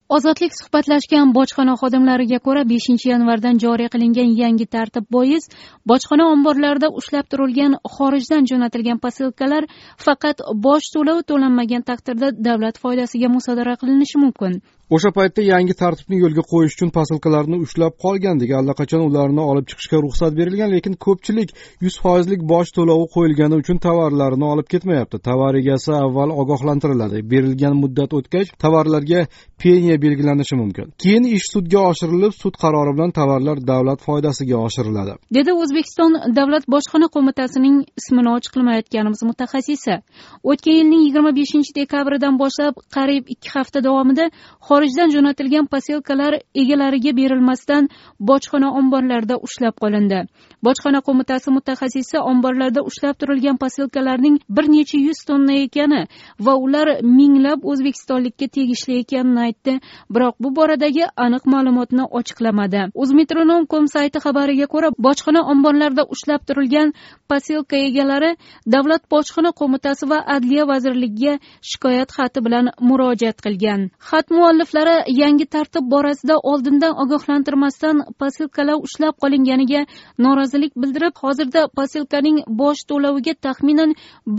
Ozodlik suhbatlashgan bojxona xodimlariga ko'ra 5-yanvardan joriy qilingan yangi tartib bois bojxona omborlarida ushlab turilgan xorijdan jo'natilgan posilkalar faqat boj to'lovi to'lanmagan taqdirda davlat foydasiga musodara qilinishi mumkin. O'sha paytda yangi tartibni yo'lga qo'yish uchun posilkalarni ushlab qolgandik. Allaqachon ularni olib chiqishga ruxsat berilgan, lekin ko'pchilik 100% boj to'lovi qo'yilgani uchun tovarlarini olib ketmayapti. Tovar egasi avval ogohlantiriladi. Berilgan muddat o'tgach, tovarlarga penya belgilanishi mumkin. Keyin ish sudga oshirilib, sud qarori bilan tovarlar davlat foydasiga oshiriladi. Dedi O'zbekiston Davlat bojxona qo'mitasining ismini ochiqlamayotganimiz mutaxassisi. O'tgan yilning 25-dekabridan boshlab qariyb 2 hafta davomida xorijdan jo'natilgan posilkalar egalariga berilmasdan bojxona omborlarida ushlab qolindi. Bojxona qo'mitasi mutaxassisi omborlarda ushlab turilgan posilkalarning bir necha 100 tonna ekani va ular minglab o'zbekistonlikka tegishli ekanini aytdi, biroq bu boradagi aniq ma'lumotni ochiqlamadi. Uzmetronom.com sayti xabariga ko'ra, bojxona omborlarida ushlab turilgan posilka egalari Davlat bojxona qo'mitasi va Adliya vazirligiga shikoyat xati bilan murojaat qilgan. Xat mualliflari yangi tartib borasida oldindan ogohlantirmasdan posilkalar ushlab qolinganiga norozilik bildirib, hozirda posilkaning boj to'loviga taxminan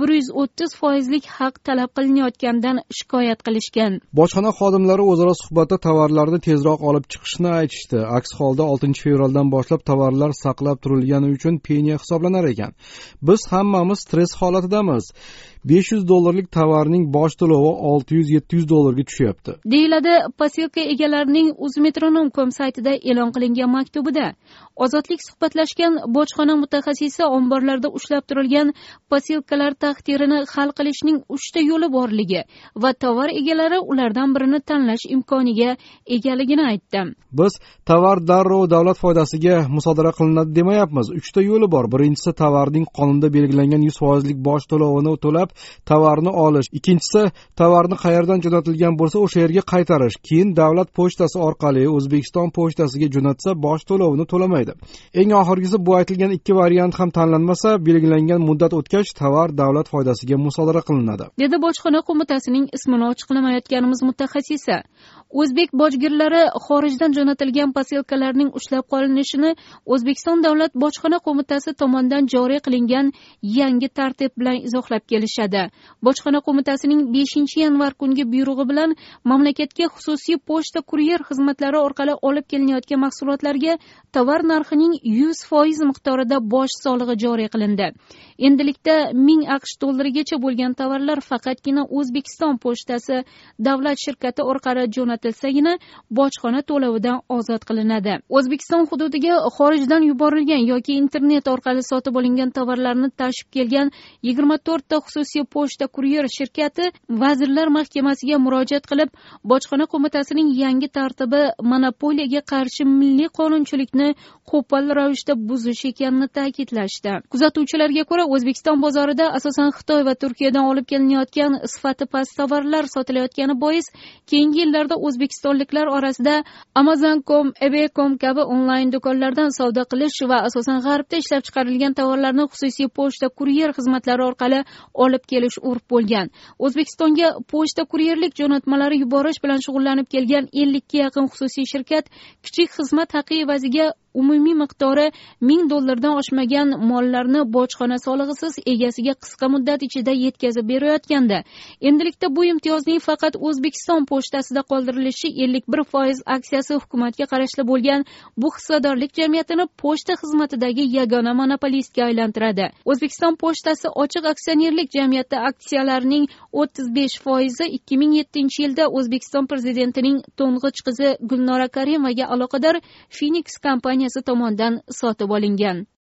130% haq talab qilinayotganidan shikoyat qilishgan. Bojxona xodimlari o'zaro suhbatda tovarlarni tezroq olib chiqishni aytishdi. Aks holda 6 fevraldan boshlab tovarlar saqlab turilgani uchun penya hisoblanar ekan. Biz hammamiz stress holatidamiz. $500 tovarning boj to'lovi $600-700 tushyapti. Deyiladi posilka egalarining Uzmetronom.com saytida e'lon qilingan maktubida. Ozodlik suhbatlashgan bojxona mutaxassisi omborlarda ushlab turilgan posilkalar taqdirini hal qilishning 3 ta yo'li borligi va tovar egalari ulardan birini tanlash imkoniga egaligini aytdi. Biz tovar darrov davlat foydasiga musodara qilinadi demayapmiz. 3 ta yo'li bor. Birinchisi tovarning qonunda belgilangan 100% boj to'lovini to'lab tovarni olish. Ikkinchisi tovarni qayerdan jo'natilgan bo'lsa o'sha yerga qaytarish. Keyin davlat pochtasi orqali O'zbekiston pochtasiga jo'natsa boj to'lovini to'lamaydi. Eng oxirgisi, bu aytilgan 2 variant ham tanlanmasa, belgilangan muddat o'tgach tovar davlat foydasiga musodara qilinadi. Dedi bojxona qo'mitasining ismini ochiqlamayotganimiz mutaxassisi. O'zbek bojgirlari xorijdan jo'natilgan posilkalarning ushlab qolinishini O'zbekiston Davlat bojxona qo'mitasi tomonidan joriy qilingan yangi tartib bilan izohlab kelishadi. Bojxona qo'mitasining 5-yanvar kungi buyrug'i bilan mamlakatga xususiy pochta kuryer xizmatlari orqali olib kelinayotgan mahsulotlarga tovar narxining 100% miqdorida boj solig'i joriy qilindi. Endilikda 1000 AQSh dollarigacha bo'lgan tovarlar faqatgina O'zbekiston pochtasi davlat shirkati orqali jo'natilsagina bojxona to'lovidan ozod qilinadi. O'zbekiston hududiga xorijdan yuborilgan yoki internet orqali sotib olingan tovarlarni tashib kelgan 24 ta xususiy pochta kuryer shirkati Vazirlar Mahkamasiga murojaat qilib, bojxona qo'mitasining yangi tartibi monopoliyaga qarshi milliy qonunchilikni qo'pol ravishda buzish ekanini ta'kidlashdi. Kuzatuvchilarga ko'ra, O'zbekiston bozorida asosan Xitoy va Turkiyadan olib kelinayotgan sifati past tovarlar sotilayotgani bois, keyingi yillarda o'zbekistonliklar orasida Amazon.com, eBay.com kabi onlayn do'konlardan savdo qilish va asosan g'arbda ishlab chiqarilgan tovarlarni xususiy pochta kuryer xizmatlari orqali olib kelish urf bo'lgan. O'zbekistonga pochta kuryerlik jo'natmalari yuborish bilan shug'ullanib kelgan 50 ga yaqin xususiy shirkat kichik xizmat haqi evaziga umumiy miqdori $1000 oshmagan mollarni bojxona solig'isiz egasiga qisqa muddat ichida yetkazib berayotgandi. Endilikda bu imtiyozning faqat O'zbekiston pochtasida qoldirilishi 51% aksiyasi hukumatga qarashli bo'lgan bu hissadorlik jamiyatini pochta xizmatidagi yagona monopolistga aylantiradi. O'zbekiston pochtasi ochiq aksionerlik jamiyati aksiyalarining 35% 2007-yilda O'zbekiston prezidentining to'ng'ich qizi Gulnora Karimovaga aloqador Phoenix kompaniyasi tomonidan sotib olingan.